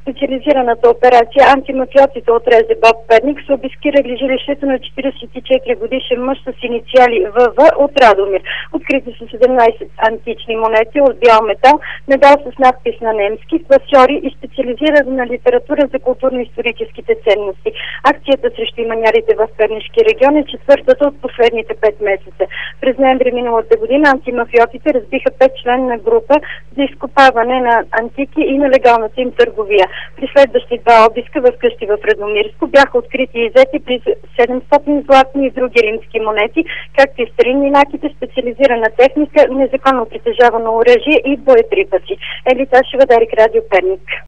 специализираната операция антимафиотите от РЗБОП Перник са обискирали жилището на 44 годишен мъж с инициали ВВ от Радомир. Открити са 17 антични монети от бял метал, медал с надпис на немски, класьори и специализирана литература за културно-историческите ценности. Акцията срещу иманярите в Пернишки регион е четвъртата от последните 5 месеца. През ноември миналата година антимафиотите разбиха 5-членна група за изкопаване на антики и нелегалната им търговия. При следващи 2 обиска в къщи в Радомирско бяха открити и иззети при 700 златни и други римски монети, както и старинни накити, специализирана техника, незаконно притежавано оръжие и боеприпаси. Елита Шевадарик, Радио Перник.